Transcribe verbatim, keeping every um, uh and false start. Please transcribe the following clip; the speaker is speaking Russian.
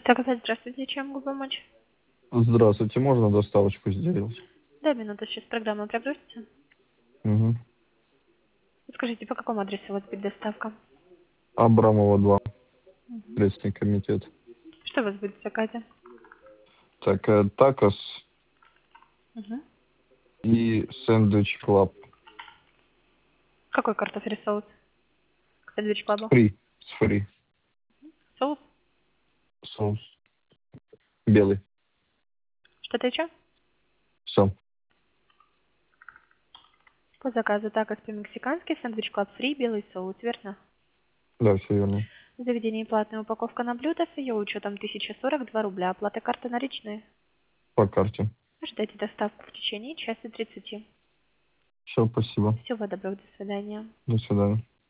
Так, опять здравствуйте, чем могу помочь? Здравствуйте, можно доставочку сделать? Да, минуту, сейчас программа прогрузится. Угу. Скажите, по какому адресу у вас будет доставка? Абрамова два, Мгм. Следственный комитет. Что у вас будет в заказе? Так, э, такос Угу. и сэндвич клаб. Какой картофель соус? К сэндвич клабу. Фри. С фри. Соус? Соус. Белый. Что-то еще? Все. По заказу такос по-мексикански, сэндвич клаб фри, белый соус, верно? Да, все верно. В заведении платная упаковка на блюдо с ее учетом тысяча сорок два рубля. Оплата карты наличные. По карте. Ждайте доставку в течение часа тридцати. Все, спасибо. Всего доброго, до свидания. До свидания.